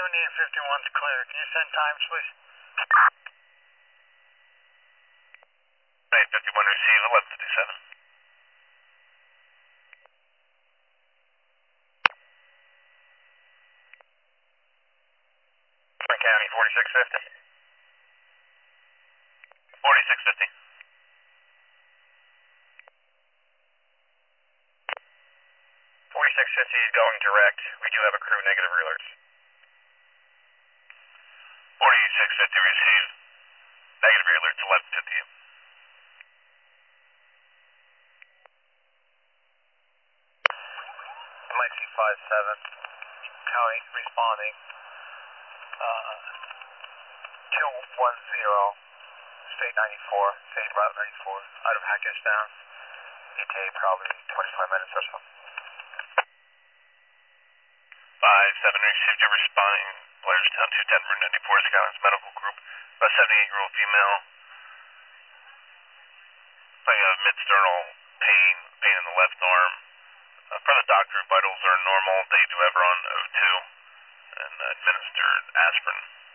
7851's clear. Can you send times, please? 851 receive 1157. County 4650. 4650. 4650 is going direct. We do have a crew negative alerts. 4650 receive negative alerts 1150. MIC 57. County responding. 210. State 94. State route 94. Out of Hackettstown. ETA probably 25 minutes or so. 57 received your responding. Blairstown 210 Route 94 Skylands Medical Group. A 78-year-old female. Playing a mid-sternal pain in the left arm. Per the doctor, vitals are normal. They do ever on O2 and administered aspirin.